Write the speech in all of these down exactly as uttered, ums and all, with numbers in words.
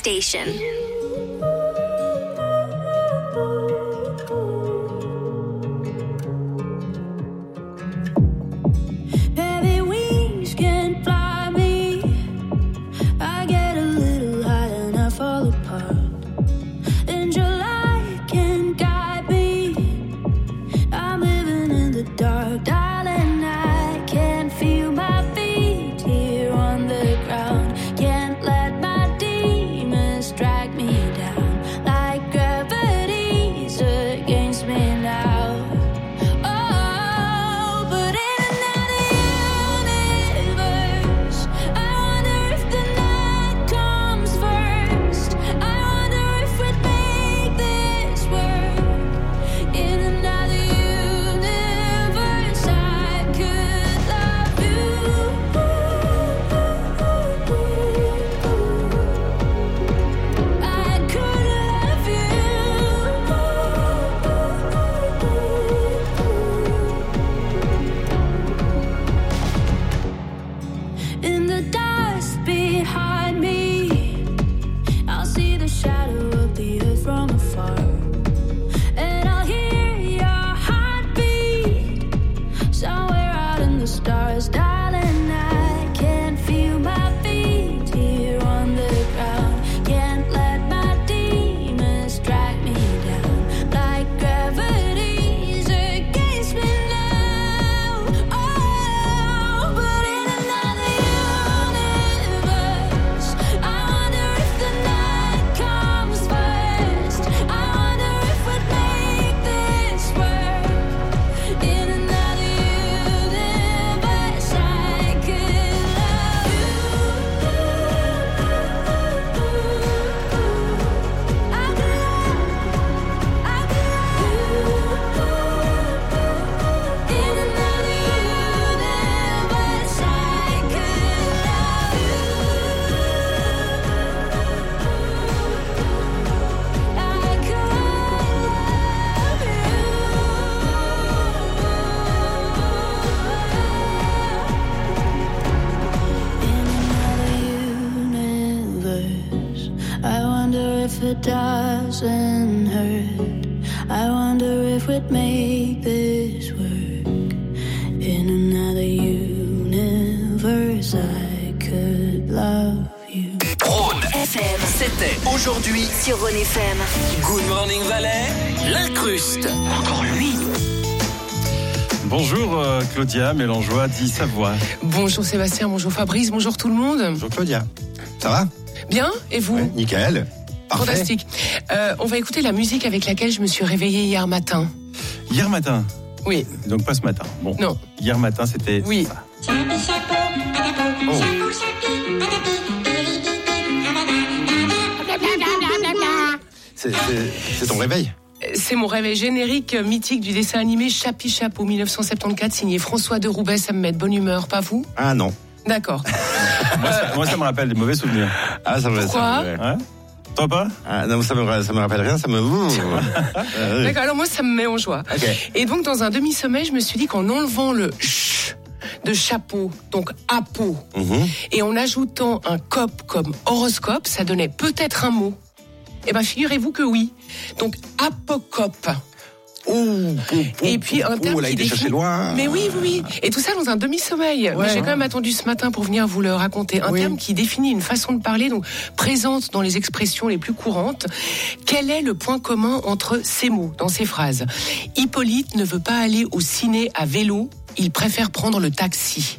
station. Doesn't hurt. I wonder if we'd make this work. In another universe, I could love you. Rhône F M, c'était aujourd'hui sur Rhône F M. Good Morning Valais, l'incruste. Encore lui. Bonjour euh, Claudia Mélangeois dit Savoie. Bonjour Sébastien, bonjour Fabrice, bonjour tout le monde. Bonjour Claudia. Ça va ? Bien, et vous ? Ouais, nickel. Parfait. Fantastique. Euh, on va écouter la musique avec laquelle je me suis réveillée hier matin. Hier matin ? Oui. Donc pas ce matin. Bon. Non. Hier matin, c'était oui. ça. Oh. C'est, c'est, c'est ton réveil ? C'est mon réveil générique mythique du dessin animé Chapi Chapeau mille neuf cent soixante-quatorze, signé François de Roubaix. Ça me met de bonne humeur, pas vous ? Ah non. D'accord. moi, ça, moi, ça me rappelle des mauvais souvenirs. Ah, ça me Pourquoi ? ça me... Hein ? Toi pas ? Ah, non, ça me, ça me rappelle rien, ça me... D'accord, alors moi, ça me met en joie. Okay. Et donc, dans un demi-sommeil, je me suis dit qu'en enlevant le ch de chapeau, donc apo, mm-hmm. et en ajoutant un cop comme horoscope, ça donnait peut-être un mot. Eh bien, figurez-vous que oui. Donc, apocope. Ouh, pou, pou, et puis un terme ouh, là, qui il est cherché définit... loin. Mais oui, oui, oui. Et tout ça dans un demi-sommeil. Ouais, Mais j'ai ouais. quand même attendu ce matin pour venir vous le raconter. Un oui. terme qui définit une façon de parler, donc présente dans les expressions les plus courantes. Quel est le point commun entre ces mots, dans ces phrases ? Hippolyte ne veut pas aller au ciné à vélo, il préfère prendre le taxi.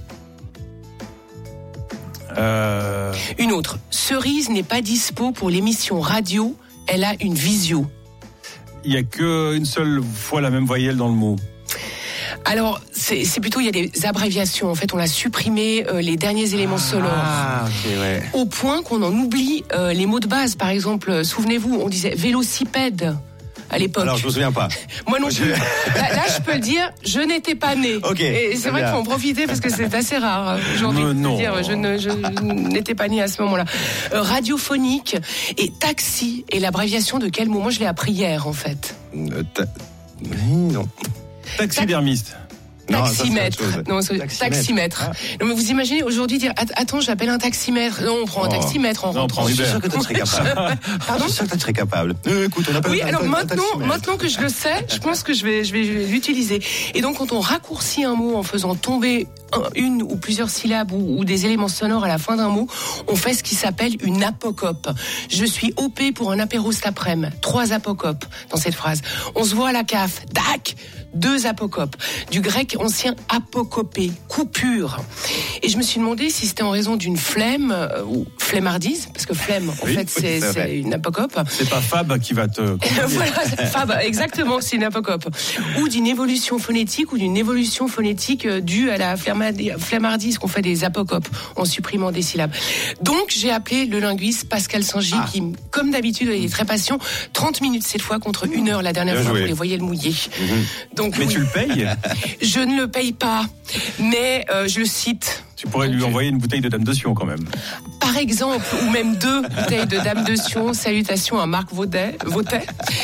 Euh... Une autre. Cerise n'est pas dispo pour l'émission radio, elle a une visio. Il n'y a qu'une seule fois la même voyelle dans le mot. Alors, c'est, c'est plutôt, il y a des abréviations. En fait, on a supprimé euh, les derniers éléments sonores. Ah, ok, ouais. Au point qu'on en oublie euh, les mots de base. Par exemple, euh, souvenez-vous, on disait vélocipède à l'époque. Alors, je me souviens pas. Moi non plus. Là, là, je peux le dire, je n'étais pas née. Ok. Et c'est vrai bien. qu'il faut en profiter parce que c'est assez rare euh, aujourd'hui. Euh, de non. dire, je, ne, je n'étais pas née à ce moment-là. Euh, radiophonique et taxi est l'abréviation de quel mot ? Moi, je l'ai appris hier, en fait. Euh, ta... oui, non. Taxidermiste. Non, ça, c'est Taximètre. autre chose. Non, c'est- Taximètre. taximètre. Ah. Non, mais vous imaginez aujourd'hui dire att- attends, j'appelle un taximètre. Non, on prend un Oh. taximètre en Non, on rentrant. prend Je suis Uber. sûr que tu serais capable. Pardon Je suis sûr que tu serais capable. Euh, écoute, on appelle Oui, un- alors un- un maintenant, taximètre. maintenant que je le sais, je pense que je vais, je vais l'utiliser. Et donc, quand on raccourcit un mot en faisant tomber un- une ou plusieurs syllabes ou, ou des éléments sonores à la fin d'un mot, on fait ce qui s'appelle une apocope. Je suis O P pour un apéro cet après-midi. Trois apocopes dans cette phrase. On se voit à la C A F. Tac! Deux apocopes. Du grec ancien apocopée, coupure. Et je me suis demandé si c'était en raison d'une flemme euh, ou flemmardise, parce que flemme, en Oui, fait, oui, c'est, c'est vrai. c'est une apocope. C'est pas Fab qui va te. Voilà, Fab, exactement, c'est une apocope. Ou d'une évolution phonétique ou d'une évolution phonétique euh, due à la flemmardi- flemmardise qu'on fait des apocopes en supprimant des syllabes. Donc, j'ai appelé le linguiste Pascal Sangy, Ah. qui, comme d'habitude, il est très patient. trente minutes cette fois contre une heure la dernière Bien fois, joué. vous les voyez le mouiller. Donc, Mais oui, tu le payes. je ne le paye pas, mais euh, je le cite. Tu pourrais lui Donc, envoyer une bouteille de Dame de Sion quand même. Par exemple, ou même deux bouteilles de Dame de Sion. Salutations à Marc Vaudet. Vautet.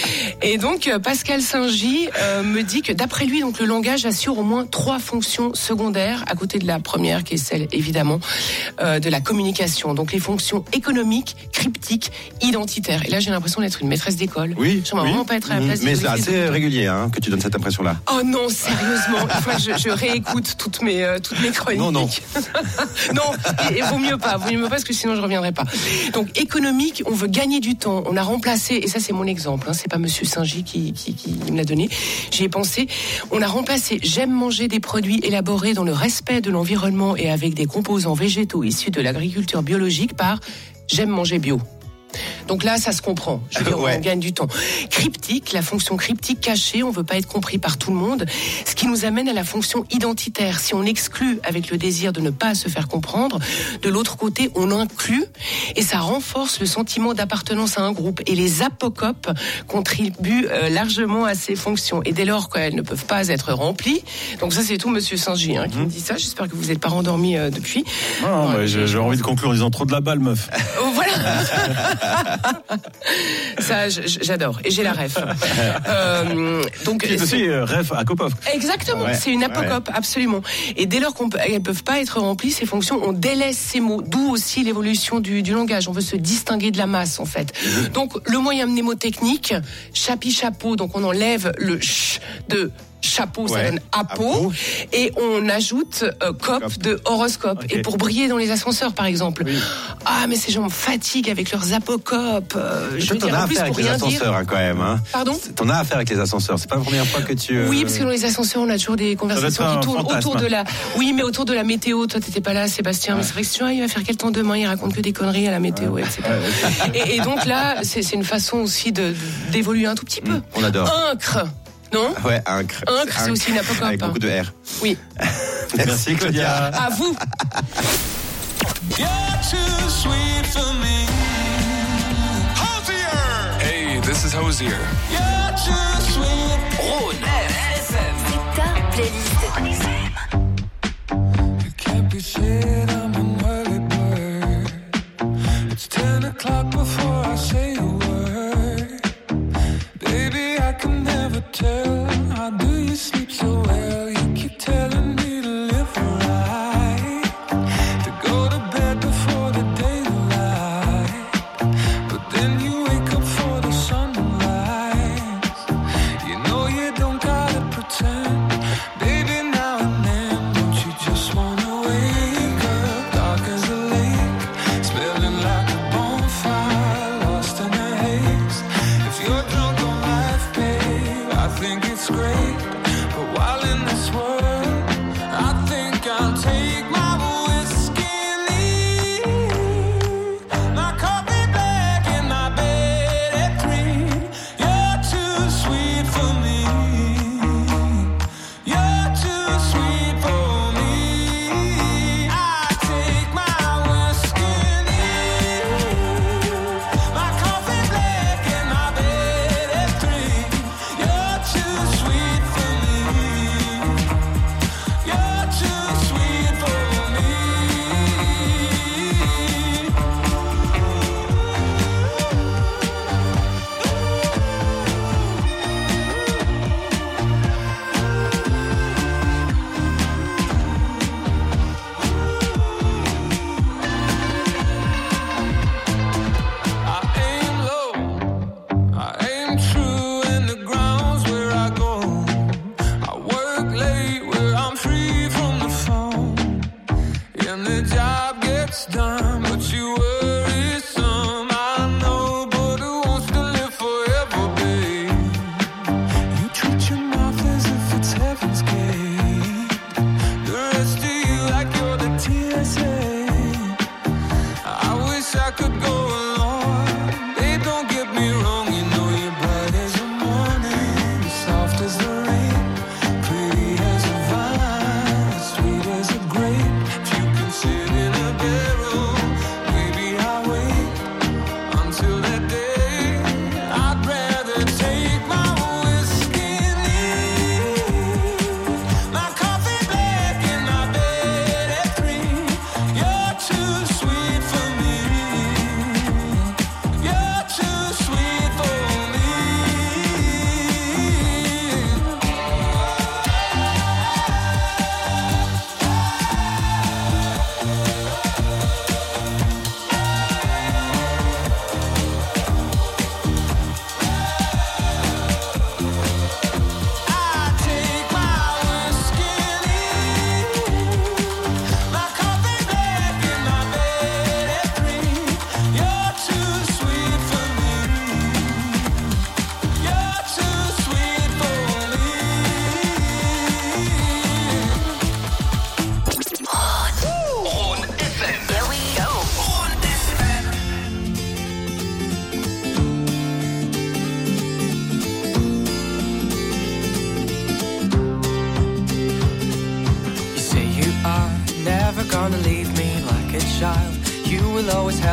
Et donc, euh, Pascal Sangy euh, me dit que d'après lui, donc le langage assure au moins trois fonctions secondaires, à côté de la première, qui est celle, évidemment, euh, de la communication. Donc, les fonctions économiques, cryptiques, identitaires. Et là, j'ai l'impression d'être une maîtresse d'école. Oui, J'aimerais oui. vraiment pas être à la Mhm. place Mais d'une c'est maîtresse assez d'école. régulier hein, que tu donnes cette impression-là. Oh non, sérieusement, il faut que je, je réécoute toutes mes, euh, toutes mes chroniques. Non, non. non, et, et vaut mieux pas, vaut mieux pas parce que sinon je reviendrai pas. Donc économique, on veut gagner du temps. On a remplacé, et ça c'est mon exemple, hein, c'est pas Monsieur Sangy qui, qui, qui me l'a donné. J'y ai pensé. On a remplacé j'aime manger des produits élaborés dans le respect de l'environnement et avec des composants végétaux issus de l'agriculture biologique par j'aime manger bio. Donc là, ça se comprend. Je veux dire, Ouais. on gagne du temps. Cryptique, la fonction cryptique cachée, on veut pas être compris par tout le monde. Ce qui nous amène à la fonction identitaire. Si on exclut avec le désir de ne pas se faire comprendre, de l'autre côté, on inclut et ça renforce le sentiment d'appartenance à un groupe. Et les apocopes contribuent euh, largement à ces fonctions. Et dès lors qu'elles ne peuvent pas être remplies, donc ça c'est tout Monsieur Sangy hein, qui me dit ça. J'espère que vous n'êtes pas rendormi euh, depuis. Non, Ouais, mais j'ai, j'ai envie de conclure en disant trop de la balle, meuf. Oh, voilà. Ça, j- j'adore. Et j'ai la ref. Euh, donc, Qui est aussi euh, ref à Kopov. exactement. Ouais, C'est une apocope, absolument. Et dès lors qu'elles ne peuvent pas être remplies, ces fonctions, on délaisse ces mots. D'où aussi l'évolution du, du langage. On veut se distinguer de la masse, en fait. Donc, le moyen mnémotechnique, chapi-chapeau, donc on enlève le ch de chapeau, ça Ouais. donne apo, Apo. et on ajoute euh, cop Cop. de horoscope. Ok. Et pour briller dans les ascenseurs, par exemple. Ah, mais ces gens me fatiguent avec leurs apocopes. Euh, je Toi, veux t'en dire, as en affaire plus, avec pour les rien dire. ascenseurs hein, quand même. Hein. Pardon? T'en as affaire avec les ascenseurs. C'est pas la première fois que tu. euh, Oui, parce que dans les ascenseurs, on a toujours des conversations un qui tournent fantasme. autour de la. Oui, mais autour de la météo. Toi, t'étais pas là, Sébastien. Mais c'est vrai que tu vois, il va faire quel temps demain? Il raconte que des conneries à la météo, et cetera. Et, et donc là, c'est c'est une façon aussi de d'évoluer un tout petit peu. On adore. Incre, non? Ouais, incre. Incre, c'est aussi une apocope, Avec hein. beaucoup de R. Oui. Merci Claudia. À vous. You're too sweet for me. Hosier. Hey, this is Hosier. You're too sweet. Rhône F M. C'est ta playlist. It can't be said I'm an early bird. It's ten o'clock before I say a word. Baby, I can never tell. How do you sleep so well? You keep telling me to live right, to go to bed before the daylight. But then you wake up for the sunrise. You know you don't gotta pretend. Baby, now and then, don't you just wanna wake up dark as a lake, smelling like a bonfire, lost in a haze. If you're drunk on life, babe, I think it's great. But while in this world, I think I'll take my whiskey and leave. My coffee black and my bed at three. You're too sweet for me. You're too sweet for me. I take my whiskey and leave. My coffee black and my bed at three. You're too sweet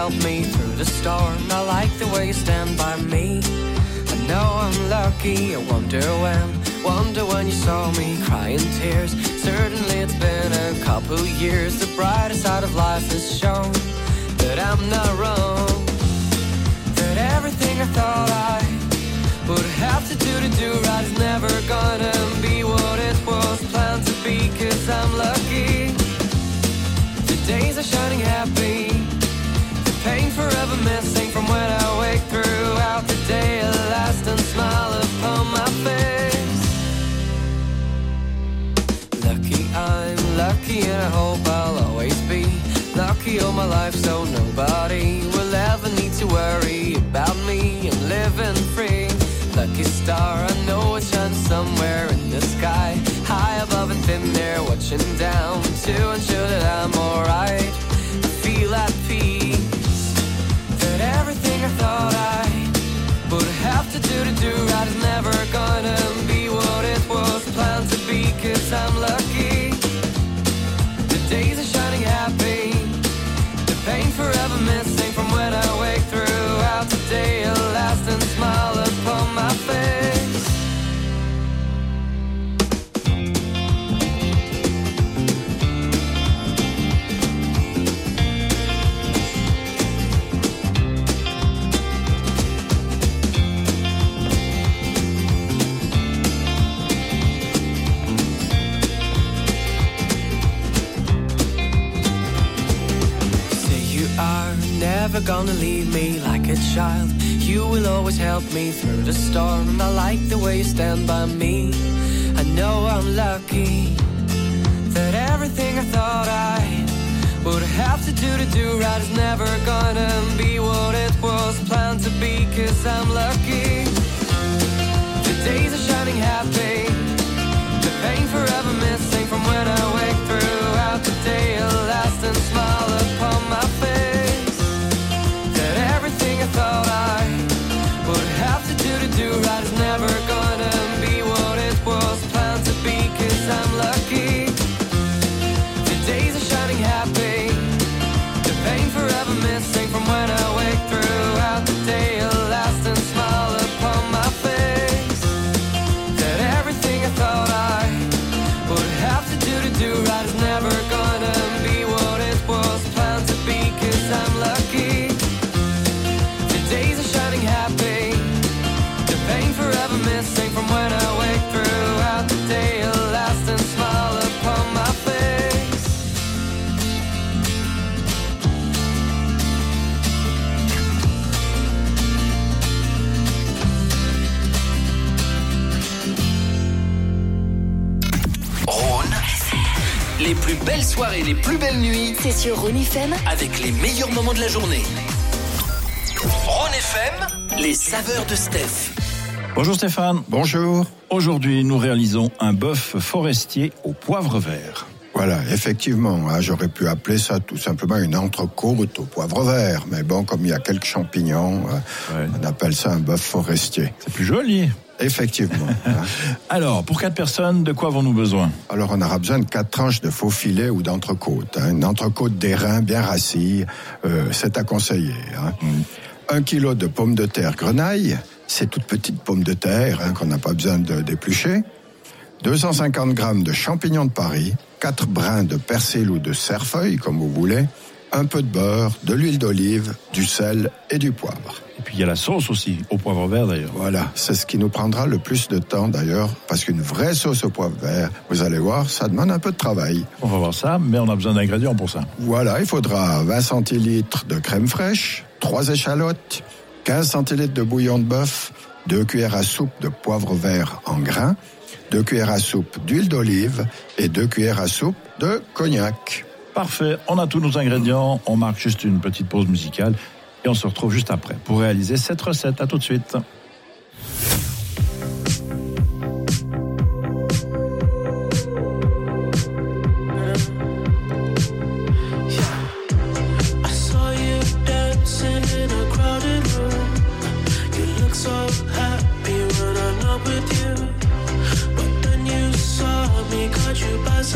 help me through the storm. I like the way you stand by me. I know I'm lucky, I wonder when. Wonder when you saw me crying tears. Certainly it's been a couple years. The brighter side of life has shown that I'm not wrong. That everything I thought I would have to do to do right is never gonna be what it was planned to be. Cause I'm lucky. The days are shining happy. The pain forever missing from when I wake throughout the day. A lasting smile upon my face. Lucky I'm lucky and I hope I'll always be lucky all my life, so nobody will ever need to worry about me. I'm living free. Lucky star, I know it's shining somewhere in the sky, high above and thin there, watching down to ensure that I'm alright. I feel at peace. That everything I thought I would have to do to do right is never gonna be what it was planned to be. Cause I'm lucky. The days are shining happy. The pain forever missing from when I wake throughout the day. A lasting smile upon my face. Never gonna leave me like a child. You will always help me through the storm. I like the way you stand by me. I know I'm lucky. That everything I thought I would have to do to do right is never gonna be what it was planned to be. Cause I'm lucky. The days are shining happy. The pain forever missing from when I wake throughout the day. A lasting smile upon my face. Everything I thought I would have to do to do right is never gonna be what it was planned to be. Cause I'm lucky. The days are shining happy. The pain forever missing from when I wake throughout the day. A lasting smile upon my face. That everything I thought I would have to do to do right is never gonna be what it was planned to be. Cause I'm lucky. Days are shining happy. The pain forever missing from when I wake throughout the day. A lasting smile upon my face. Rhône. Les plus belles soirées, les plus belles nuits. C'est sur Rhône F M. Avec les meilleurs moments de la journée. Rhône F M, les saveurs de Steph. Bonjour Stéphane. Bonjour. Aujourd'hui, nous réalisons un bœuf forestier au poivre vert. Voilà, effectivement, hein, j'aurais pu appeler ça tout simplement une entrecôte au poivre vert. Mais bon, comme il y a quelques champignons, euh, ouais. on appelle ça un bœuf forestier. C'est plus joli. Effectivement. hein. Alors, pour quatre personnes, de quoi avons-nous besoin ? Alors, on aura besoin de quatre tranches de faux filet ou d'entrecôte. Hein. Une entrecôte d'airain bien rassis, euh, c'est à conseiller. Hein. Mm. Un kilo de pommes de terre grenaille, ces toutes petites pommes de terre hein, qu'on n'a pas besoin de d'éplucher. deux cent cinquante grammes de champignons de Paris, quatre brins de persil ou de cerfeuil, comme vous voulez, un peu de beurre, de l'huile d'olive, du sel et du poivre. Et puis il y a la sauce aussi, au poivre vert d'ailleurs. Voilà, c'est ce qui nous prendra le plus de temps d'ailleurs, parce qu'une vraie sauce au poivre vert, vous allez voir, ça demande un peu de travail. On va voir ça, mais on a besoin d'ingrédients pour ça. Voilà, il faudra vingt centilitres de crème fraîche, trois échalotes, quinze centilitres de bouillon de bœuf, deux cuillères à soupe de poivre vert en grains, deux cuillères à soupe d'huile d'olive et deux cuillères à soupe de cognac. Parfait, on a tous nos ingrédients, on marque juste une petite pause musicale et on se retrouve juste après pour réaliser cette recette. À tout de suite.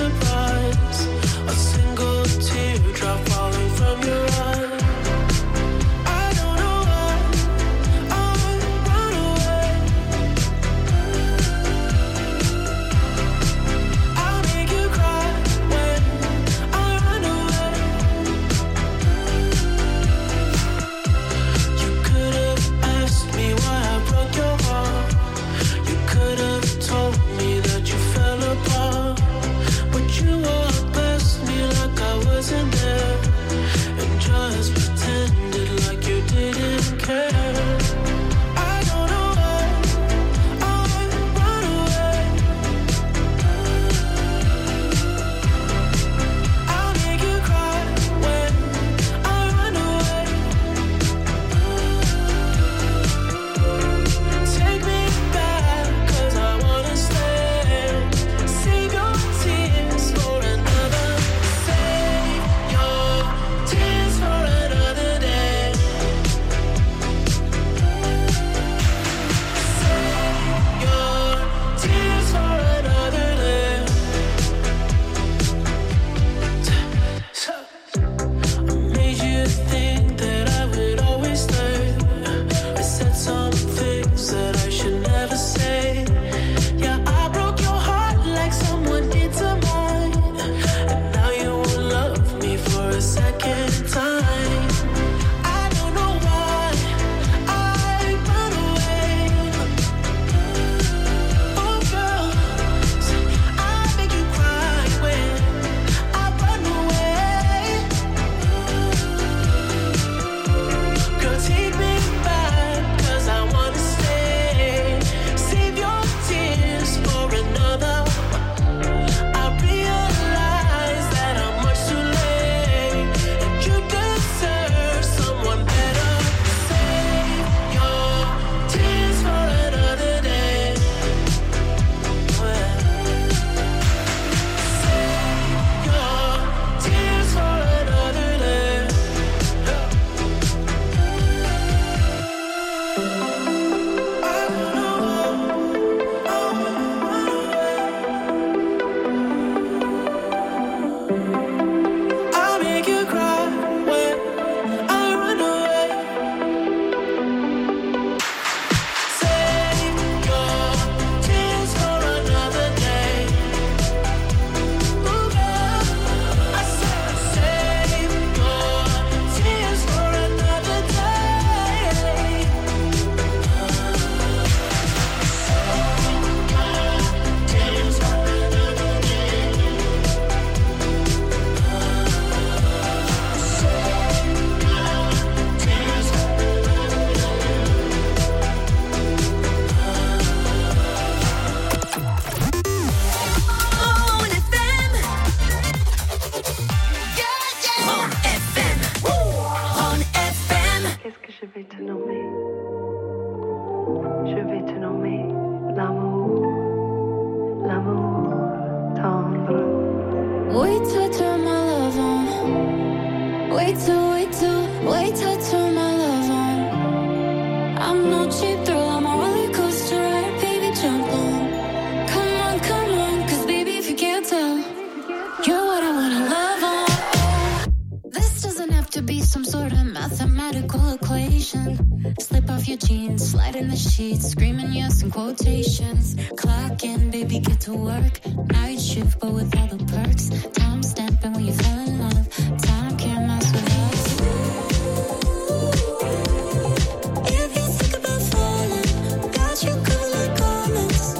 Surprise, a single teardrop falling from your eye. nommer, je vais te nommer l'amour, l'amour tendre. Wait till I turn my love on. Wait till, wait till, wait till I turn my love on. I'm no cheap thrill, I'm a roller coaster ride, baby, jump on. Come on, come on, cause baby, if you can't tell, you're what I wanna love on. This doesn't have to be some sort of mathematical equation. Slip off your jeans, slide in the sheets, screaming yes in quotations. Clock in, baby, get to work. Night shift, but with all the perks. Time stamping when you fell in love. Time can't mess with us. If you think about falling, got you covered like garments.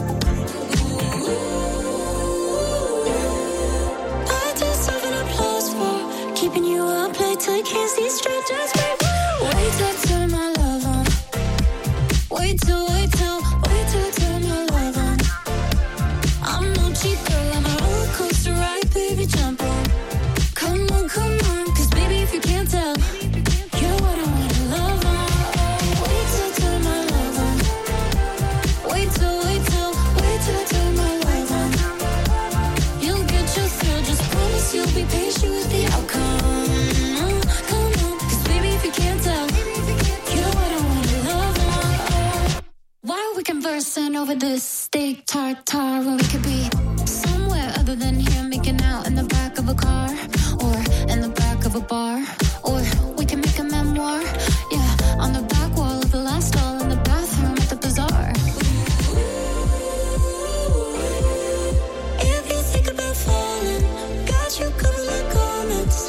I deserve an applause for keeping you up late till you can't see straight. Just wait, wait till I turn my love on. Wait till, wait till, wait till I turn my love on. I'm no cheap girl, I'm a roller coaster ride, baby, jump on. Come on, come on, cause baby, if you can't tell, you're what I wanna love on. Wait till I turn my love on. Wait till, wait till, wait till I turn my love on. You'll get your thrill, just promise you'll be patient with the outcome. Come on, cause baby, if you can't tell, you're what I wanna love on. Why are we conversing over this steak tartare when we could be somewhere other than here, making out in the back of a car or in the back of a bar, or we can make a memoir, yeah, on the back wall of the last stall in the bathroom at the bazaar. If you think about falling, got you covered like garments.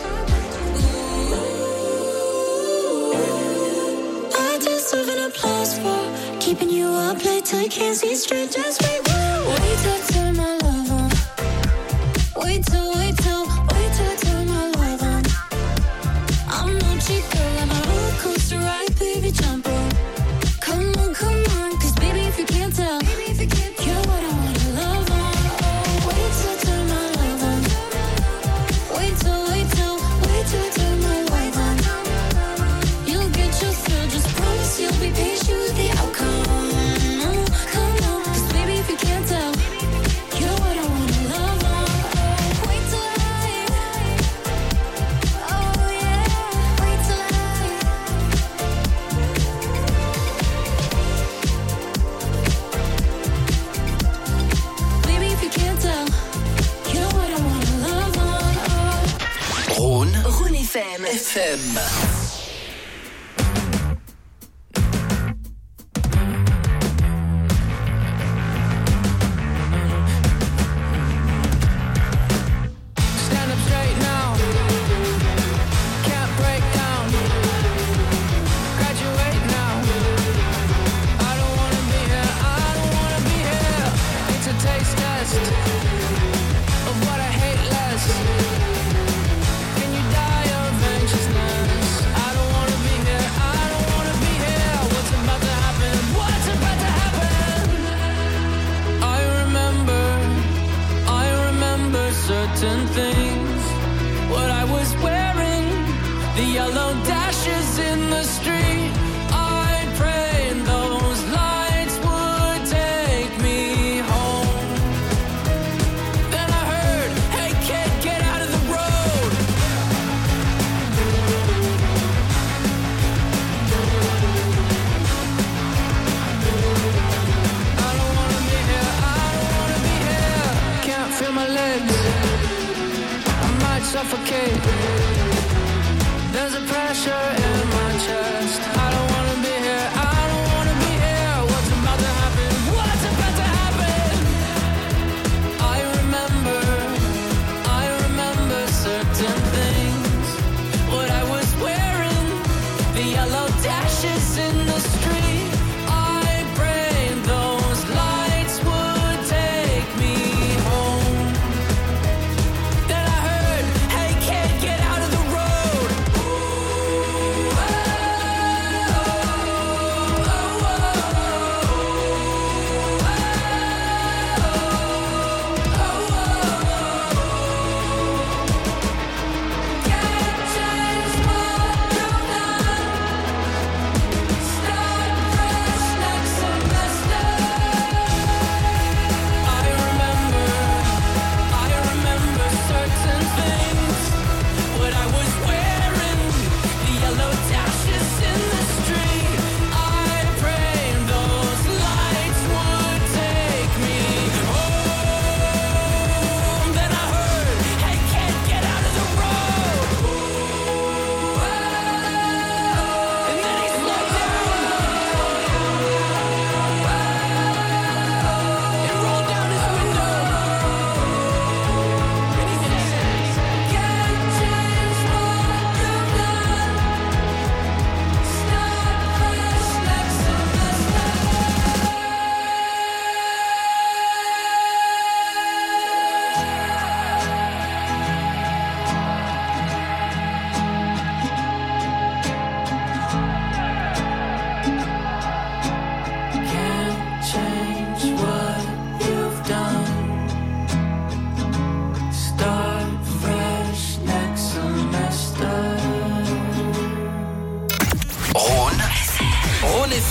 I deserve an applause for keeping you up late till you can't see straight. Just wait, wait till I turn my love on. Wait till, wait till, wait till I turn my love on. I'm no cheap girl, I'm a roller coaster ride, baby, jump on. Come on, come on, cause baby, if you can't tell, you're what I wanna love on. Wait till I turn my love on. Wait till, wait till, wait till I turn my love on. You'll get your thrill, just promise you'll be patient with the outcome. Come on, cause baby, if you can't tell, you're what I wanna love on. Wait till I, oh yeah, wait till I. Baby, if you can't tell, you're what I wanna love on. Rhône. Rhône F M. F M. Stand up straight now. Can't break down. Graduate now. I don't wanna be here. I don't wanna be here. It's a taste test of what I hate less. Can you die of anxiousness? I don't wanna be here. I don't wanna be here. What's about to happen? What's about to happen? I remember. I remember certain things. What I was wearing, the yellow dashes in the street. I prayed those lights would take me home. Then I heard, hey kid, get out of the road. I don't wanna be here, I don't wanna be here. Can't feel my legs.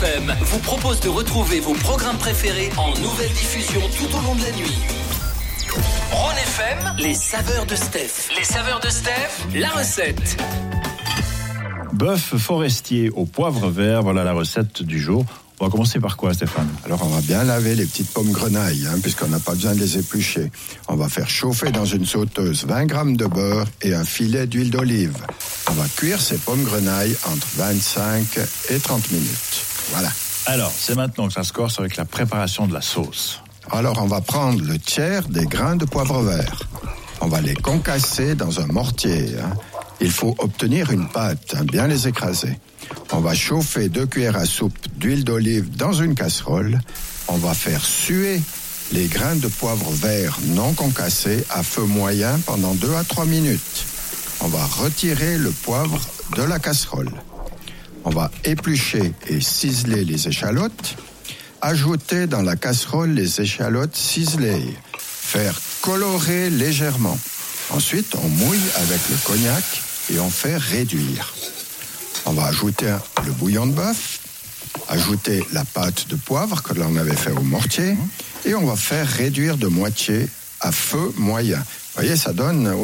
F M vous propose de retrouver vos programmes préférés en nouvelle diffusion tout au long de la nuit. Rhône F M, les saveurs de Steph. Les saveurs de Steph, la recette. Bœuf forestier au poivre vert, voilà la recette du jour. On va commencer par quoi, Stéphane? Alors, on va bien laver les petites pommes grenailles, hein, puisqu'on n'a pas besoin de les éplucher. On va faire chauffer dans une sauteuse vingt grammes de beurre et un filet d'huile d'olive. On va cuire ces pommes grenailles entre vingt-cinq et trente minutes. Voilà. Alors, c'est maintenant que ça se corse avec la préparation de la sauce. Alors, on va prendre le tiers des grains de poivre vert. On va les concasser dans un mortier. Hein. Il faut obtenir une pâte, hein, bien les écraser. On va chauffer deux cuillères à soupe d'huile d'olive dans une casserole. On va faire suer les grains de poivre vert non concassés à feu moyen pendant deux à trois minutes. On va retirer le poivre de la casserole. On va éplucher et ciseler les échalotes. Ajouter dans la casserole les échalotes ciselées. Faire colorer légèrement. Ensuite, on mouille avec le cognac et on fait réduire. On va ajouter le bouillon de bœuf, ajouter la pâte de poivre que l'on avait fait au mortier et on va faire réduire de moitié à feu moyen. Vous voyez, ça donne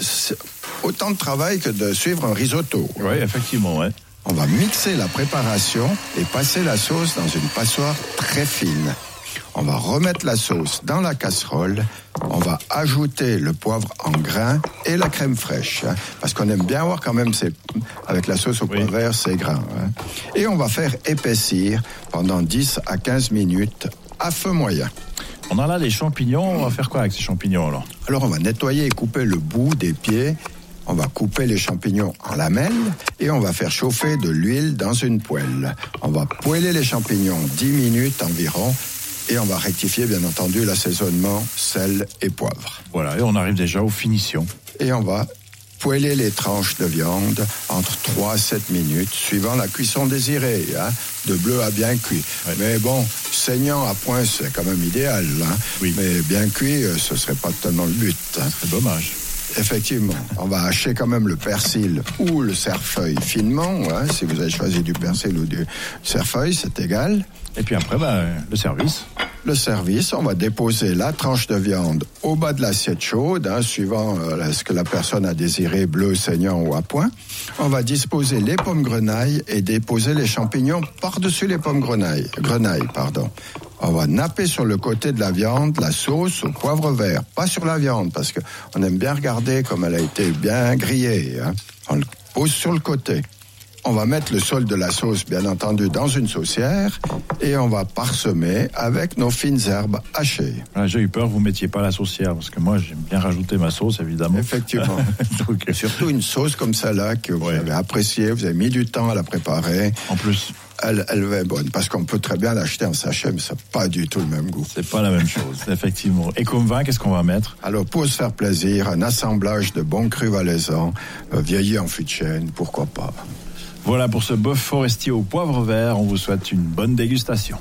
autant de travail que de suivre un risotto. Oui, effectivement, ouais. On va mixer la préparation et passer la sauce dans une passoire très fine. On va remettre la sauce dans la casserole. On va ajouter le poivre en grains et la crème fraîche. Hein, parce qu'on aime bien avoir quand même, ces, avec la sauce au poivre vert, ces grains. Hein. Et on va faire épaissir pendant dix à quinze minutes à feu moyen. On a là les champignons. On va faire quoi avec ces champignons alors? Alors on va nettoyer et couper le bout des pieds. On va couper les champignons en lamelles et on va faire chauffer de l'huile dans une poêle. On va poêler les champignons dix minutes environ. Et on va rectifier, bien entendu, l'assaisonnement, sel et poivre. Voilà, et on arrive déjà aux finitions. Et on va poêler les tranches de viande entre trois à sept minutes, suivant la cuisson désirée, hein, de bleu à bien cuit. Ouais. Mais bon, saignant à point, c'est quand même idéal. Hein. Oui. Mais bien cuit, ce serait pas tellement le but. Hein. C'est dommage. Effectivement, on va hacher quand même le persil ou le cerfeuil finement. Hein, si vous avez choisi du persil ou du cerfeuil, c'est égal. Et puis après, ben, le service. Le service, on va déposer la tranche de viande au bas de l'assiette chaude, hein, suivant euh, ce que la personne a désiré, bleu, saignant ou à point. On va disposer les pommes grenailles et déposer les champignons par-dessus les pommes grenailles. Grenailles, pardon. On va napper sur le côté de la viande la sauce au poivre vert, pas sur la viande, parce que on aime bien regarder comme elle a été bien grillée. Hein. On le pose sur le côté. On va mettre le sol de la sauce, bien entendu, dans une saucière et on va parsemer avec nos fines herbes hachées. Ah, j'ai eu peur que vous ne mettiez pas la saucière, parce que moi, j'aime bien rajouter ma sauce, évidemment. Effectivement. Donc, surtout une sauce comme celle-là que vous ouais. avez appréciée, vous avez mis du temps à la préparer. En plus. Elle, elle va être bonne, parce qu'on peut très bien l'acheter en sachet, mais ça n'a pas du tout le même goût. C'est pas la même chose, effectivement. Et comme vin, qu'est-ce qu'on va mettre? Alors, pour se faire plaisir, un assemblage de bons crus valaisans, euh, vieillis en fût de chêne, pourquoi pas. Voilà pour ce bœuf forestier au poivre vert. On vous souhaite une bonne dégustation.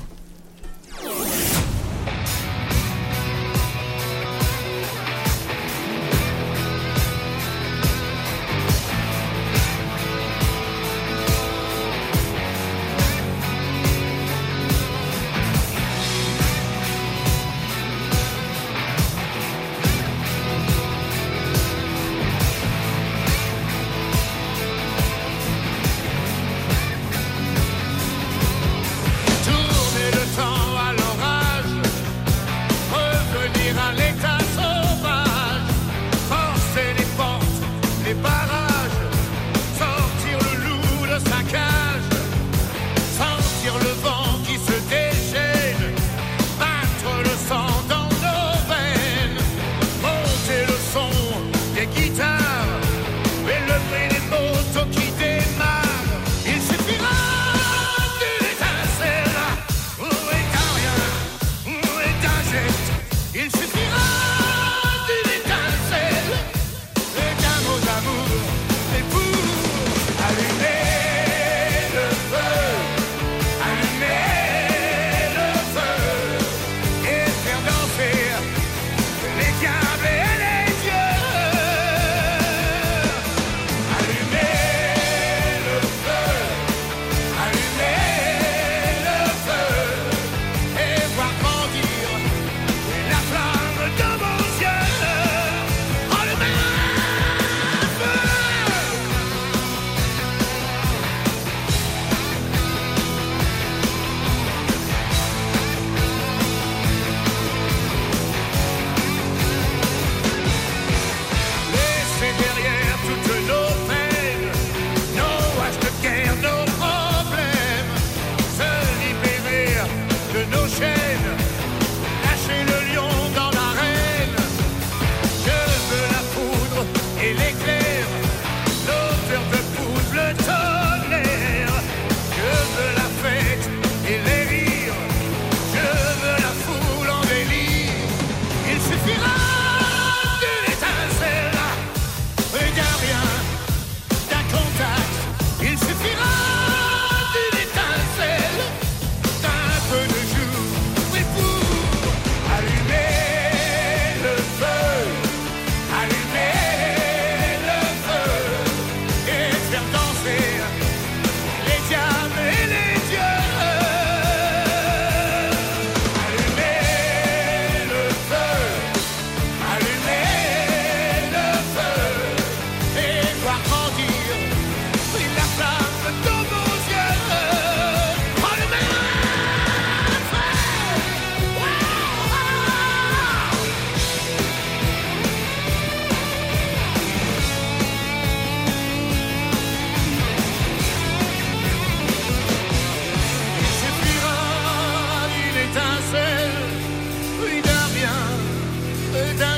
Tourner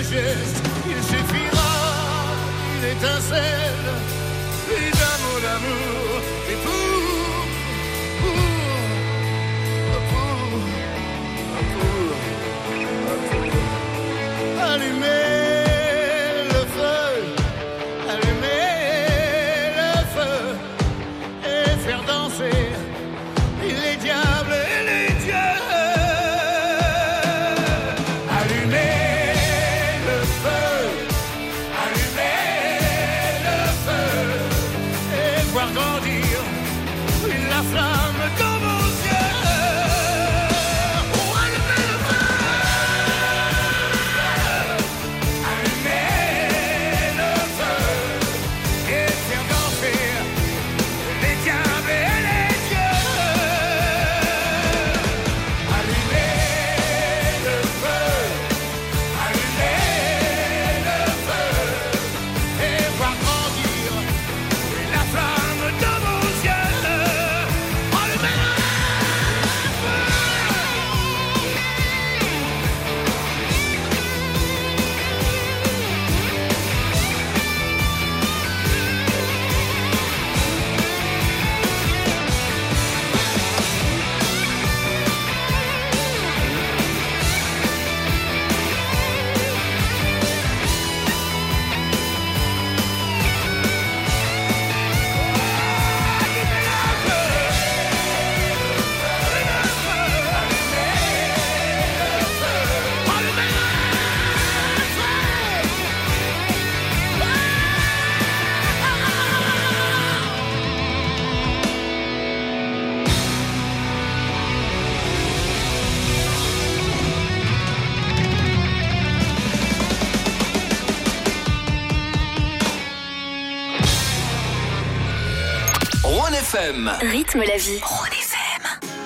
geste, il suffira une étincelle, et d'un mot d'amour, et pour, pour, pour, pour, pour allumer le feu, allumer le feu, et faire danser les diables et les dieux. La flamme dans vos yeux. Oh, allumez le feu. Allumez le feu. Et faire danser les diables et les dieux. Allumez le feu. Allumez le feu. Et voir grandir la flamme dans vos yeux. F M. Rythme la vie. Rhône F M.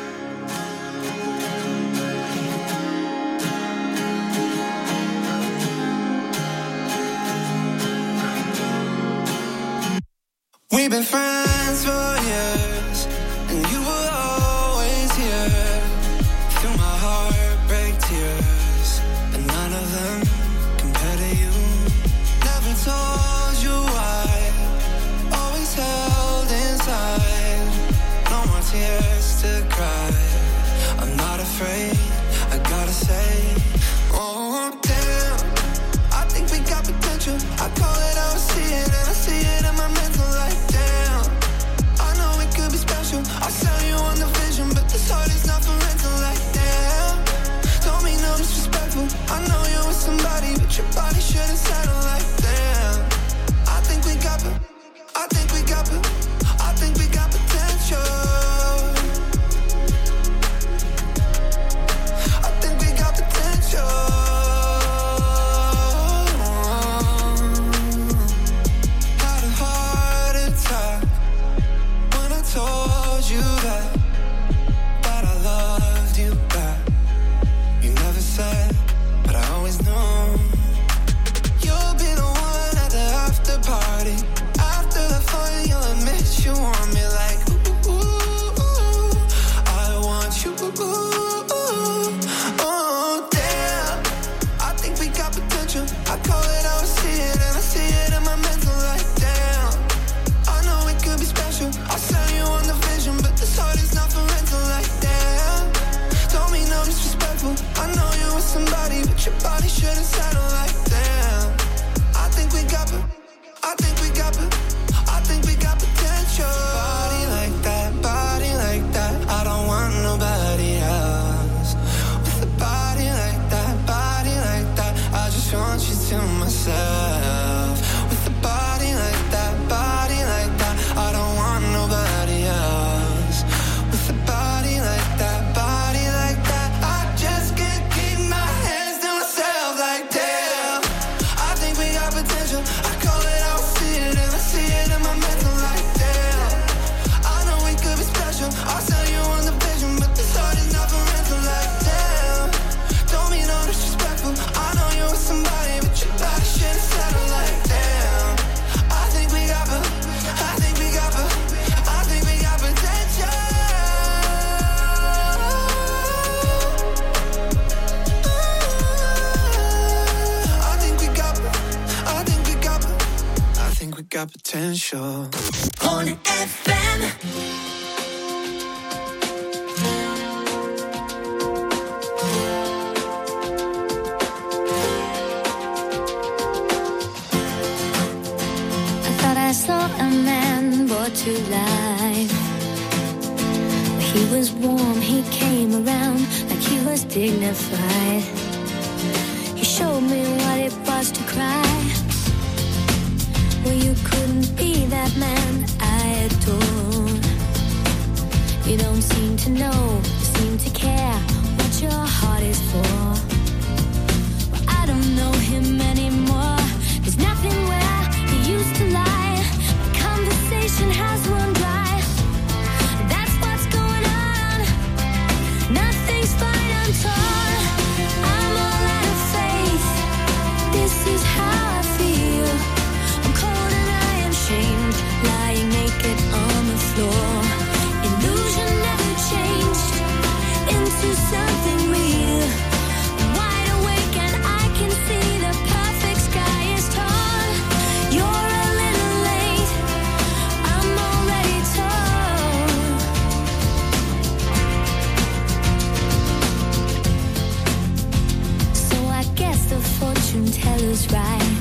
We've been friends for years, and you were always here through my heartbreak tears, but none of them compare to you. Never told you why, always held inside. No more tears to cry. I'm not afraid, I gotta say. Oh damn, I think we got potential. I call it, I see it, and I see it in my mental life. Damn, I know it could be special. I sell you on the vision, but this heart is not for rental. Like damn, don't mean no disrespectful. I know you're with somebody, but your body shouldn't settle. Like damn, I think we got, I think we got, I think we got potential. I think we got potential. Told you that, that I loved you back. You never said, but I always knew. You'll be the one at the after party. After the fun, you'll admit you want me like, ooh, ooh, ooh. I want you, ooh, ooh. Oh, damn. I think we got potential. I call it, I see it, and I see it in my mental like, damn. I know it could be special. I'll sell you on the vision, but this heart is not for rental. Like damn, don't mean no disrespectful. I know you're with somebody, but your body shouldn't settle. Like damn, I think we got, I think we got, I think we got potential. Body like that, body like that. I don't want nobody else. With a body like that, body like that. I just want you to myself. With a body like that, body like that. I don't want nobody else. With a body like that, body like that. I just can't keep my hands to myself like that. got potential. On F M. I thought I saw a man brought to life. He was warm, he came around like he was dignified. He showed me what it was to cry. Well, you couldn't be that man I adore. You don't seem to know, seem to care what your heart is for. Well, I don't know him anymore. There's nothing where he used to lie. My conversation has run dry. That's what's going on. Nothing's fine, I'm torn. I'm all out of faith. This is how I feel. I'm cold and I am shamed, lying naked on the floor. Illusion never changed into something real. I'm wide awake and I can see the perfect sky is torn. You're a little late, I'm already torn. So I guess the fortune teller's right.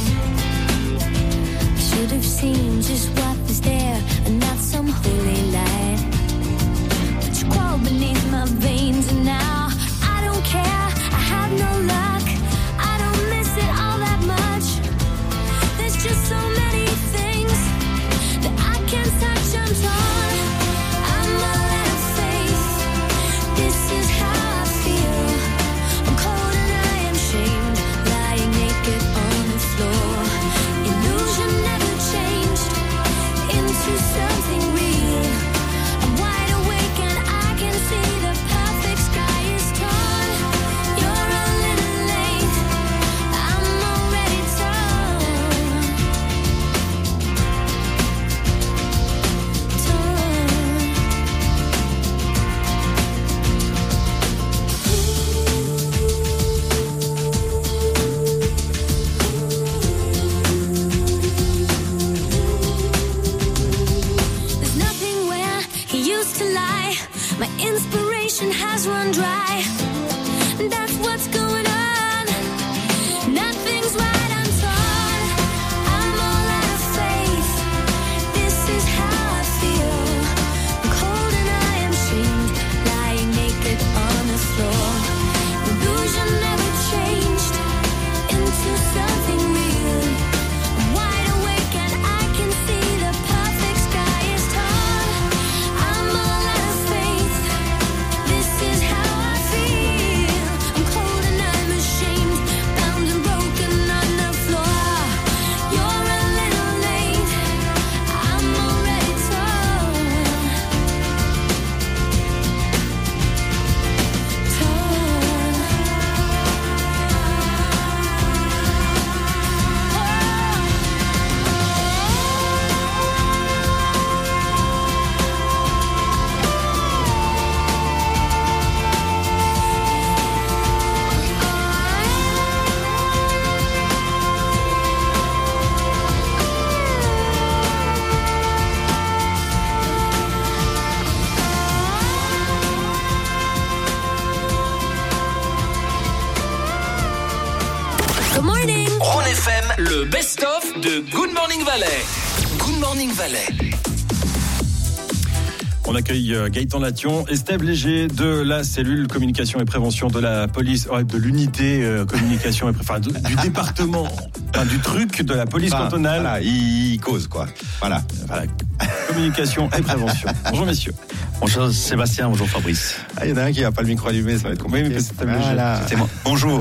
I should have seen just what was there and not some holy light. But you crawl beneath my veins and now I don't care, I have no luck. I don't miss it all that much. There's just so many things that I can't touch, I'm torn. I'm all out of faith. This is how I feel. I'm cold and I am shamed, lying naked on the floor. Illusion never changed into something real. I'm wide awake and I can see the perfect sky is torn. You're a little late, I'm already torn. There's nothing where he used to lie. My inspiration has run dry. That's what's going on. Nothing's right, I'm torn. I'm all out of faith. This is how I feel. I'm cold and I am shamed, lying naked on the floor. Illusion never changed into something real. I'm wide awake and I can see the perfect sky is torn. I'm all out of faith. This is how I feel. I'm cold and I'm ashamed, bound and broken on the floor. You're a little late, I'm already torn. Good morning. Ron F M, le best-of de Good Morning Valley. Good Morning Valley. On accueille euh, Gaëtan Lation et Steve Léger de la cellule communication et prévention de la police, ouais, de l'unité euh, communication et pré- enfin, de- du département, enfin, du truc de la police Enfin, cantonale. Voilà, il, il cause quoi. Voilà. Voilà. Communication et prévention. Bonjour messieurs. Bonjour Sébastien, bonjour Fabrice. Ah, il y en a un qui n'a pas le micro allumé, ça va être compliqué. Oui, mais c'est Steve Léger. Voilà. C'est moi. Bonjour.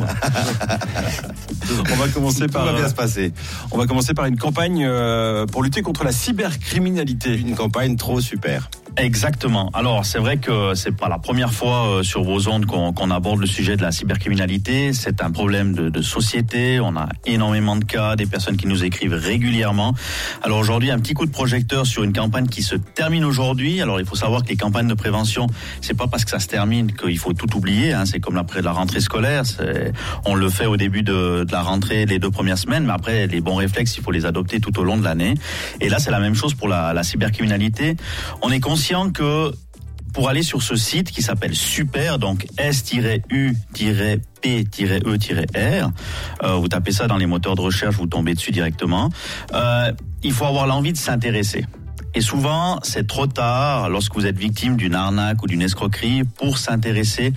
On va commencer par. Tout va bien se passer. On va commencer par une campagne euh, pour lutter contre la cybercriminalité. Une campagne trop super. Exactement. Alors, c'est vrai que c'est pas la première fois euh, sur vos ondes qu'on, qu'on aborde le sujet de la cybercriminalité. C'est un problème de, de société. On a énormément de cas, des personnes qui nous écrivent régulièrement. Alors aujourd'hui, un petit coup de projecteur sur une campagne qui se termine aujourd'hui. Alors, il faut savoir que les campagnes de prévention, c'est pas parce que ça se termine qu'il faut tout oublier. Hein. C'est comme après la rentrée scolaire. C'est, on le fait au début de, de la rentrée, les deux premières semaines, mais après, les bons réflexes, il faut les adopter tout au long de l'année. Et là, c'est la même chose pour la, la cybercriminalité. On est conscient que pour aller sur ce site qui s'appelle Super, donc S U P E R, euh, vous tapez ça dans les moteurs de recherche, vous tombez dessus directement, euh, il faut avoir l'envie de s'intéresser. Et souvent, c'est trop tard lorsque vous êtes victime d'une arnaque ou d'une escroquerie pour s'intéresser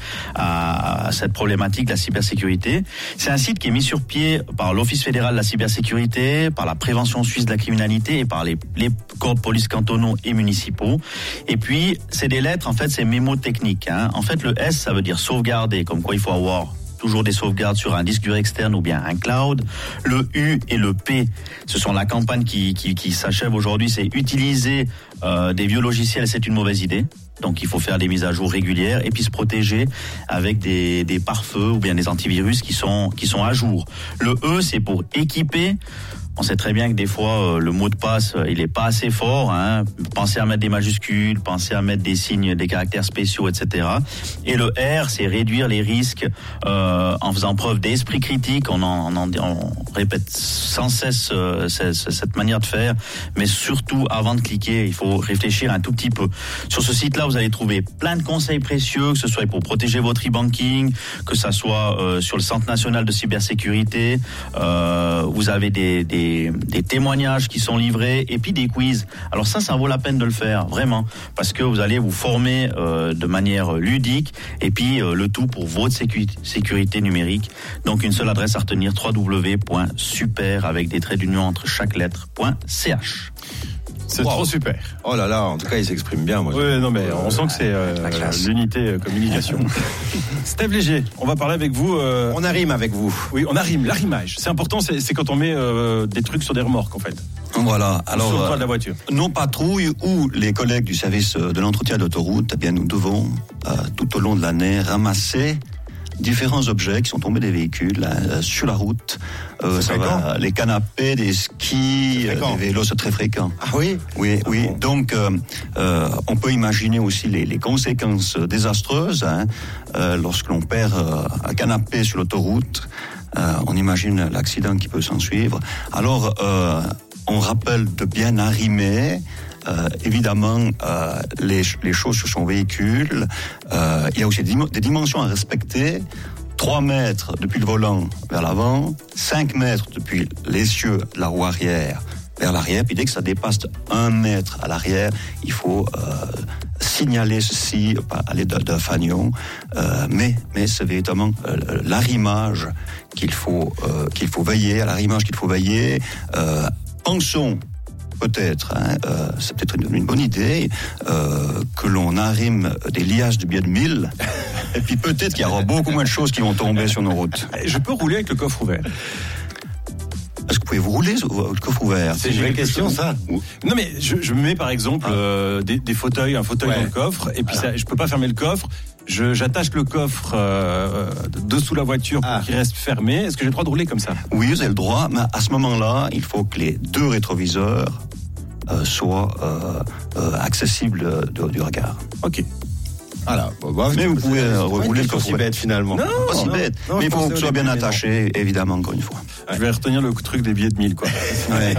à cette problématique de la cybersécurité. C'est un site qui est mis sur pied par l'Office fédéral de la cybersécurité, par la prévention suisse de la criminalité et par les, les corps de police cantonaux et municipaux. Et puis, c'est des lettres, en fait, c'est mémotechnique. Hein. En fait, le S, ça veut dire sauvegarder, comme quoi il faut avoir toujours des sauvegardes sur un disque dur externe ou bien un cloud. Le U et le P, ce sont la campagne qui, qui, qui s'achève aujourd'hui, c'est utiliser euh, des vieux logiciels, c'est une mauvaise idée. Donc il faut faire des mises à jour régulières et puis se protéger avec des, des pare-feux ou bien des antivirus qui sont, qui sont à jour. Le E, c'est pour équiper. On sait très bien que des fois, euh, le mot de passe, euh, il est pas assez fort. Hein. Pensez à mettre des majuscules, pensez à mettre des signes, des caractères spéciaux, et cetera. Et le R, c'est réduire les risques euh, en faisant preuve d'esprit critique. On, en, on, en, on répète sans cesse euh, cette, cette manière de faire. Mais surtout, avant de cliquer, il faut réfléchir un tout petit peu. Sur ce site-là, vous allez trouver plein de conseils précieux, que ce soit pour protéger votre e-banking, que ça soit euh, sur le Centre national de cybersécurité. Euh, vous avez des, des des témoignages qui sont livrés et puis des quiz. Alors ça, ça vaut la peine de le faire, vraiment, parce que vous allez vous former euh, de manière ludique et puis euh, le tout pour votre sécu- sécurité numérique. Donc une seule adresse à retenir, w w w point super avec des traits d'union entre chaque lettre point c h. C'est wow. Trop super. Oh là là, en tout cas, il s'exprime bien. Moi, oui, non, mais on sent que c'est euh, l'unité euh, communication. Steph Léger, on va parler avec vous. Euh... On arrime avec vous. Oui, on arrime. L'arrimage, c'est important. C'est, c'est quand on met euh, des trucs sur des remorques, en fait. Voilà. Alors, sur le toit de la voiture. Nos patrouilles ou les collègues du service de l'entretien d'autoroute, eh bien, nous devons euh, tout au long de l'année ramasser différents objets qui sont tombés des véhicules euh, sur la route. Euh, ça va, les canapés, des skis, euh, des vélos, c'est très fréquent. Ah oui, oui, ah oui. Bon. Donc, euh, euh, on peut imaginer aussi les, les conséquences désastreuses hein, euh, lorsque l'on perd euh, un canapé sur l'autoroute. Euh, on imagine l'accident qui peut s'en suivre. Alors, euh, on rappelle de bien arrimer. Euh, évidemment, euh, les, les choses sur son véhicule. Euh, il y a aussi des, dim- des dimensions à respecter. trois mètres depuis le volant vers l'avant, cinq mètres depuis l'essieu de la roue arrière vers l'arrière. Puis dès que ça dépasse un mètre à l'arrière, il faut euh, signaler ceci à l'aide d'un fanion. Euh, mais, mais c'est véritablement euh, l'arrimage qu'il faut, euh, qu'il faut veiller, à l'arrimage qu'il faut veiller. Euh, pensons peut-être, hein, euh, c'est peut-être une, une bonne idée, euh, que l'on arrime des liasses de billets de mille, et puis peut-être qu'il y aura beaucoup moins de choses qui vont tomber sur nos routes. Je peux rouler avec le coffre ouvert. Est-ce que vous pouvez vous rouler le coffre ouvert? C'est une vraie question, ça. Non, mais je, je me mets par exemple ah. euh, des, des fauteuils, un fauteuil ouais. dans le coffre, et puis ah. ça, je peux pas fermer le coffre. Je, j'attache le coffre euh, dessous la voiture pour ah. qu'il reste fermé. Est-ce que j'ai le droit de rouler comme ça? Oui, vous avez le droit, mais à ce moment-là, il faut que les deux rétroviseurs euh, soient euh, euh, accessibles de, du regard. Ok. Voilà. Bon, bah, mais vous pouvez euh, rouler le coffre. C'est pas si bête finalement. Non, pas si bête. Non, mais il faut que ce soit bien attaché, non. évidemment, encore une fois. Ouais. Je vais retenir le truc des billets de mille, quoi. Ouais.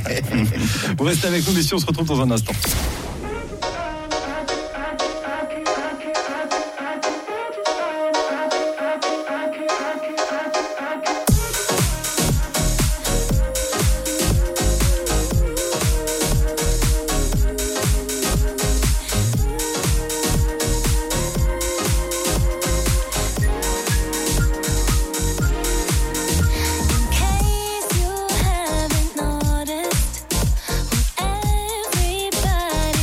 Vous restez avec nous, messieurs, on se retrouve dans un instant. Everybody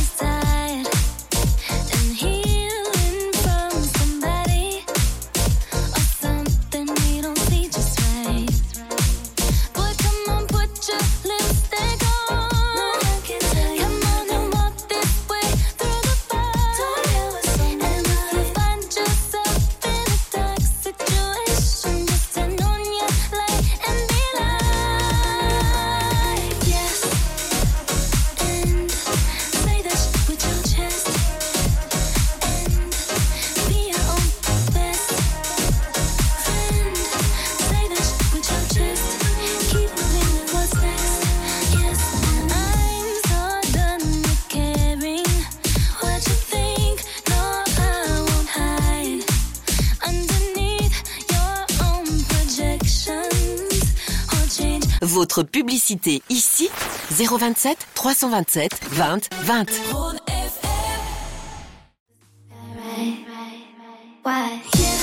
Votre publicité ici, zéro vingt-sept trois cent vingt-sept vingt vingt. Why?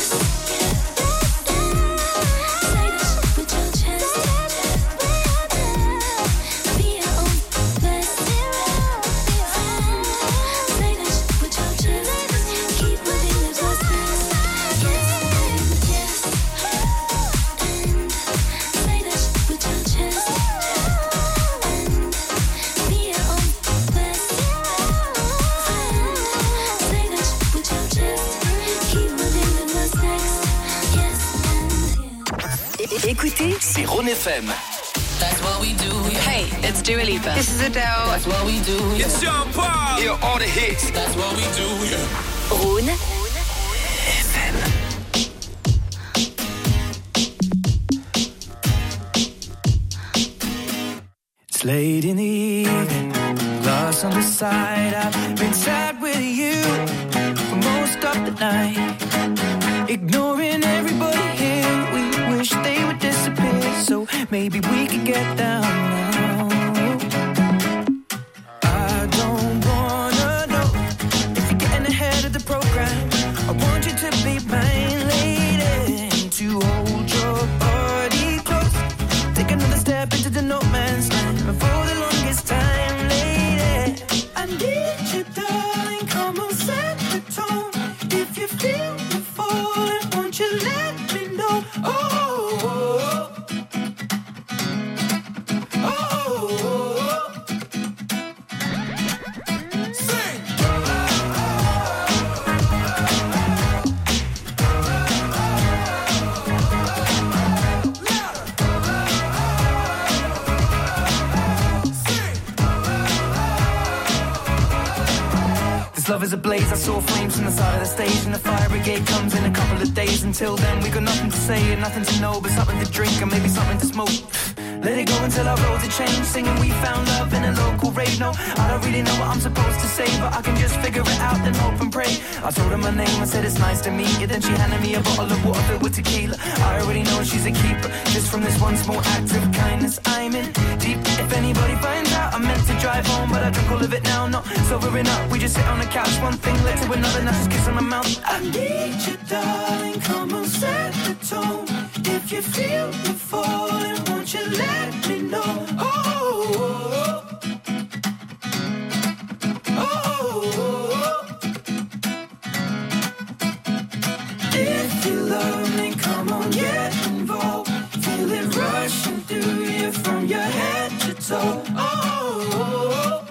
Écoutez, c'est Rhône F M. That's what we do. Hey, it's Dua Lipa. This is Adele. That's what we do. It's Sean Paul. Here are all the hits. That's what we do. Yeah. Rhône F M. It's late in the evening, lost on the side. I've been sad with you for most of the night, ignoring everybody here. We wish they would disappear, so maybe we could get down now. I don't wanna know if you're getting ahead of the program. I want you to be my lady, to hold your body close. Take another step into the no man's land. For the longest time, lady, I need you, darling. Come on, set the tone. If you feel the falling, won't you let me know? Oh, oh, oh, oh, oh, oh. Sing. This love is ablaze, I saw flames from the side of the stage, and the fire brigade comes in a couple of days. Until then we got nothing to say and nothing to know, but something to drink and maybe something to smoke. Let it go until our roads are changed, singing we found love in a local rave. No, I don't really know what I'm supposed to say, but I can just figure it out, then hope and pray. I told her my name, I said it's nice to meet you, then she handed me a bottle of water filled with tequila. I already know she's a keeper, just from this one small act of kindness. I'm in deep, if anybody finds out, I meant to drive home, but I drink all of it now. Not sobering up, we just sit on the couch, one thing led to another, now just kiss on my mouth. I need you, darling, come on, set the tone. If you feel the falling, won't you let me know? Oh, oh, oh, oh, oh. If you love me, come on, get involved. Feel it rushing through you from your head to toe. Oh, oh, oh.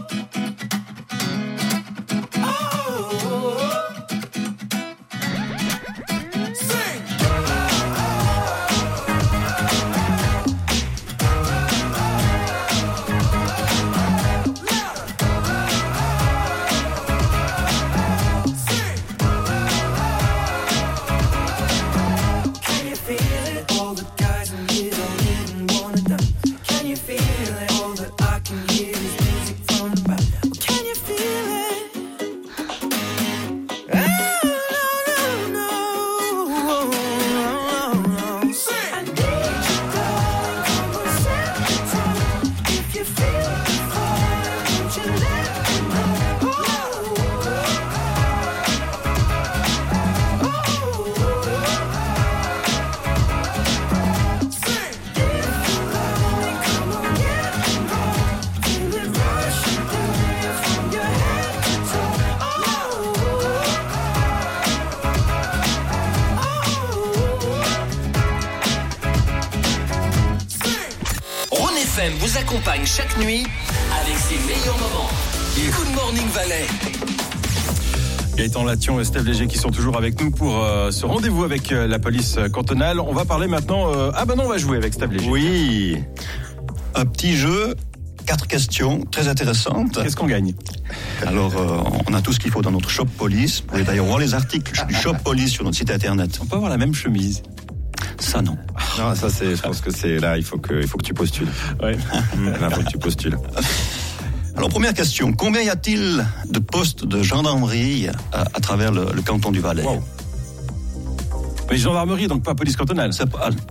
Vous accompagne chaque nuit avec ses meilleurs moments. Good Morning Valais. Gaëtan Lation et Steph Léger qui sont toujours avec nous pour euh, ce rendez-vous avec euh, la police cantonale. On va parler maintenant... Euh... Ah ben non, on va jouer avec Steph Léger. Oui, un petit jeu, quatre questions très intéressantes. Qu'est-ce qu'on gagne? Alors, euh, on a tout ce qu'il faut dans notre shop police. Vous pouvez d'ailleurs voir les articles du shop police sur notre site internet. On peut avoir la même chemise. Ça non. Non, ça c'est. Je pense que c'est là. Il faut que, il faut que tu postules. Ouais. Là, il faut que tu postules. Alors première question. Combien y a-t-il de postes de gendarmerie à, à travers le, le canton du Valais? Wow. Mais gendarmerie, donc pas police cantonale. C'est pas.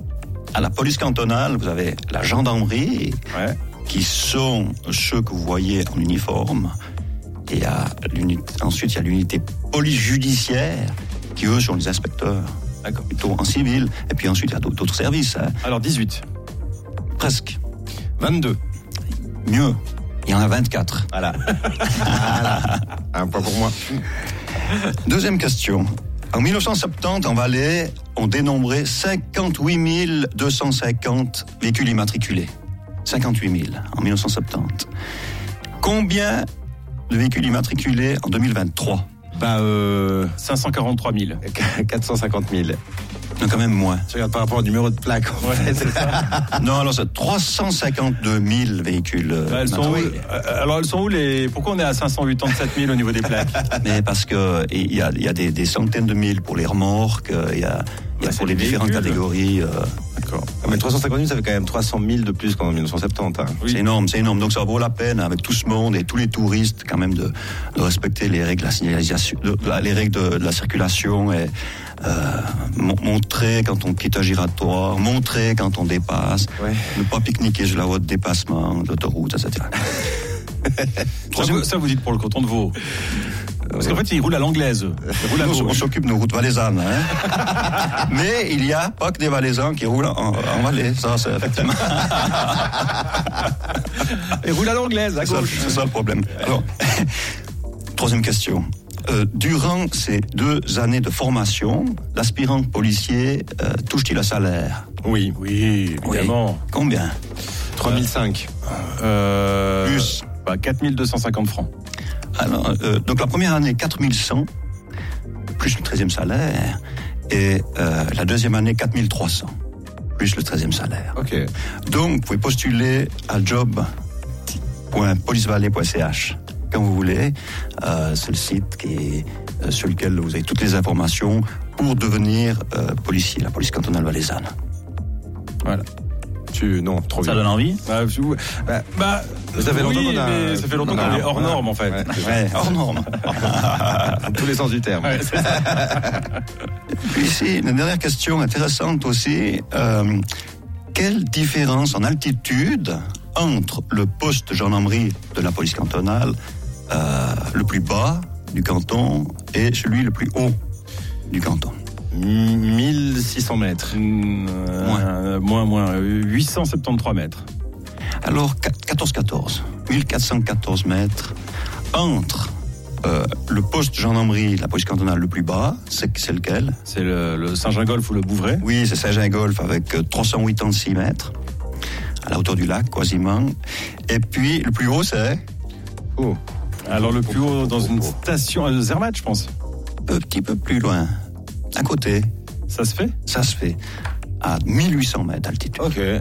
à la police cantonale, vous avez la gendarmerie, ouais. qui sont ceux que vous voyez en uniforme. Et à ensuite, il y a l'unité police judiciaire, qui eux sont les inspecteurs. D'accord. Plutôt en civil. Et puis ensuite, il y a d'autres services. Hein. Alors dix-huit. Presque. vingt-deux. Mieux. Il y en a vingt-quatre. Voilà. Voilà. Un point pour moi. Deuxième question. En dix-neuf cent soixante-dix, en Valais, on dénombrait cinquante-huit mille deux cent cinquante véhicules immatriculés. cinquante-huit mille en dix-neuf cent soixante-dix. Combien de véhicules immatriculés en deux mille vingt-trois? Bah, euh... cinq cent quarante-trois mille. quatre cent cinquante mille. Non, quand même moins. Je regarde par rapport au numéro de plaque. En ouais, fait. c'est ça. Non, alors c'est trois cent cinquante-deux mille véhicules. Bah, elles sont où, alors elles sont où les... Pourquoi on est à cinq cent quatre-vingt-dix-sept mille au niveau des plaques? Mais parce que il y a, il y a des, des centaines de mille pour les remorques, il y a, il y a bah, pour les différentes véhicules. catégories. Euh... D'accord. Ah, mais trois cent cinquante mille, ça fait quand même trois cent mille de plus qu'en dix-neuf cent soixante-dix. Hein. Oui. C'est énorme, c'est énorme. Donc ça vaut la peine, avec tout ce monde et tous les touristes, quand même, de, de respecter les règles de la signalisation, de, de, les règles de, de la circulation et euh, montrer quand on quitte un giratoire, montrer quand on dépasse, ouais. Ne pas pique-niquer sur la voie de dépassement, d'autoroute, et cetera. ça, vous, ça, vous dites pour le canton de Vaud. Parce qu'en fait, il roule à l'anglaise. Il roule à Nous, on s'occupe de nos routes valaisannes. Hein. Mais il n'y a pas que des Valaisans qui roulent en, en Valais. Ça, c'est effectivement. Il roule à l'anglaise, à gauche. C'est ça le problème. Alors, troisième question. Euh, durant ces deux années de formation, l'aspirant policier euh, touche-t-il un salaire? Oui, oui, évidemment. Oui. Combien? trois mille cinq. Euh, Plus bah, quatre mille deux cent cinquante francs. Alors, euh, donc la première année, quatre mille cent, plus le treizième salaire. Et euh, la deuxième année, quatre mille trois cents, plus le treizième salaire. Ok. Donc, vous pouvez postuler à job point police vallée point c h quand vous voulez. Euh, c'est le site qui est, euh, sur lequel vous avez toutes les informations pour devenir euh, policier, la police cantonale valaisanne. Voilà. Tu, non, trop Ça bien. donne envie bah, je, bah, bah, ça fait longtemps oui, qu'on a, mais ça fait longtemps qu'on est hors norme, en fait. Ouais, Ouais, hors norme. Dans tous les sens du terme. Ouais, c'est ça. Puis ici, une dernière question intéressante aussi. Euh, quelle différence en altitude entre le poste de gendarmerie de la police cantonale, euh, le plus bas du canton, et celui le plus haut du canton? mille six cents mètres. Euh, moins. moins, moins. huit cent soixante-treize mètres. Alors, quatorze quatorze. mille quatre cent quatorze mètres entre euh, le poste de gendarmerie de la police cantonale le plus bas, c'est, c'est lequel? C'est le, le Saint-Gingolph ou le Bouvray? Oui, c'est Saint-Gingolph avec euh, trois cent quatre-vingt-six mètres, à la hauteur du lac, quasiment. Et puis, le plus haut, c'est? Oh. Alors, le plus haut, dans une station à Zermatt, je pense. Un petit peu plus loin. À côté. Ça se fait? Ça se fait. À mille huit cents mètres d'altitude. Ok. Et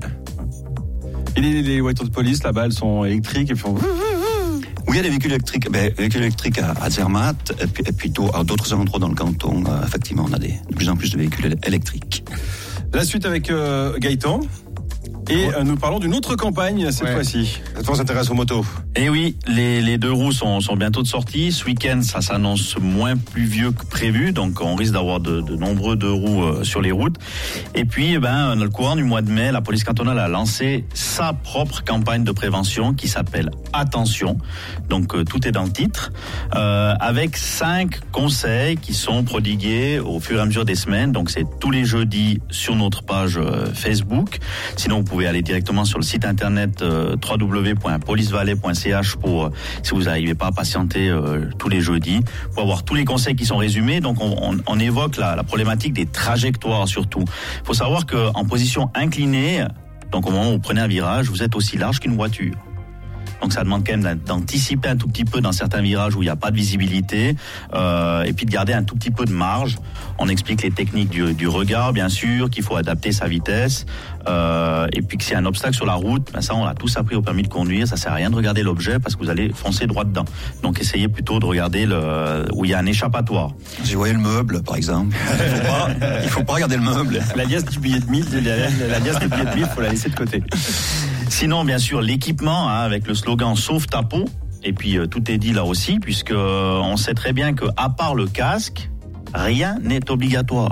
les, les voitures de police, là-bas, elles sont électriques et font... Oui, il y a des véhicules électriques. Ben, véhicules électriques à, à Zermatt, et puis, et puis à d'autres endroits dans le canton. Euh, effectivement, on a des, de plus en plus de véhicules électriques. La suite avec euh, Gaëtan. Et euh, nous parlons d'une autre campagne cette ouais. fois-ci. Cette fois, on s'intéresse aux motos. Et oui, les, les deux roues sont, sont bientôt de sortie. Ce week-end, ça s'annonce moins pluvieux que prévu, donc on risque d'avoir de, de nombreux deux roues euh, sur les routes. Et puis, eh ben, dans le courant du mois de mai, la police cantonale a lancé sa propre campagne de prévention qui s'appelle Attention. Donc euh, tout est dans le titre, euh, avec cinq conseils qui sont prodigués au fur et à mesure des semaines. Donc c'est tous les jeudis sur notre page euh, Facebook. Sinon, vous pouvez aller directement sur le site internet euh, w w w point police vallée point c h pour, euh, si vous n'arrivez pas à patienter euh, tous les jeudis, pour avoir tous les conseils qui sont résumés. Donc on, on, on évoque la, la problématique des trajectoires surtout. Il faut savoir qu'en position inclinée, donc au moment où vous prenez un virage, vous êtes aussi large qu'une voiture. Donc ça demande quand même d'anticiper un tout petit peu dans certains virages où il n'y a pas de visibilité, euh, et puis de garder un tout petit peu de marge. On explique les techniques du, du regard, bien sûr, qu'il faut adapter sa vitesse, euh, et puis que s'il y a un obstacle sur la route, ben ça on l'a tous appris au permis de conduire, ça sert à rien de regarder l'objet parce que vous allez foncer droit dedans. Donc essayez plutôt de regarder le, où il y a un échappatoire. Si vous voyez le meuble, par exemple, il faut pas, il faut pas regarder le meuble. La liasse du billet de mille, la, la liasse du billet de mille, faut la laisser de côté. Sinon, bien sûr, l'équipement, hein, avec le slogan « Sauve ta peau ». Et puis, euh, tout est dit là aussi, puisque euh, on sait très bien que, à part le casque, rien n'est obligatoire.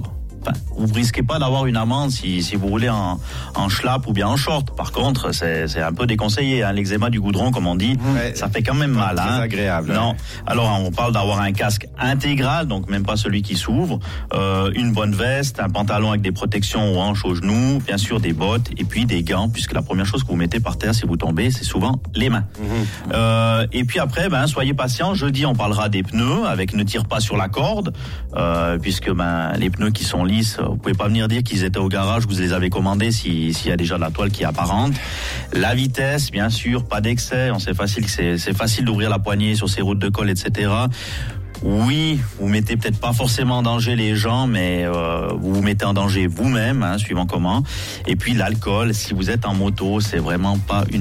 enfin, vous risquez pas d'avoir une amende si, si vous roulez en, en schlapp ou bien en short. Par contre, c'est, c'est un peu déconseillé. Hein. L'eczéma du goudron, comme on dit, ouais, ça fait quand même mal. Très hein. agréable. Non. Ouais. Alors, on parle d'avoir un casque intégral, donc même pas celui qui s'ouvre, euh, une bonne veste, un pantalon avec des protections aux hanches, aux genoux, bien sûr des bottes et puis des gants, puisque la première chose que vous mettez par terre si vous tombez, c'est souvent les mains. Mmh. Euh, et puis après, ben, soyez patient. Jeudi, on parlera des pneus avec ne tire pas sur la corde, euh, puisque ben, les pneus qui sont lisses, vous pouvez pas venir dire qu'ils étaient au garage, vous les avez commandés si, s'il y a déjà de la toile qui est apparente. La vitesse, bien sûr, pas d'excès. On sait facile que c'est, c'est facile d'ouvrir la poignée sur ces routes de col, et cetera. Oui, vous mettez peut-être pas forcément en danger les gens, mais euh, vous vous mettez en danger vous-même, hein, suivant comment. Et puis l'alcool, si vous êtes en moto, c'est vraiment pas une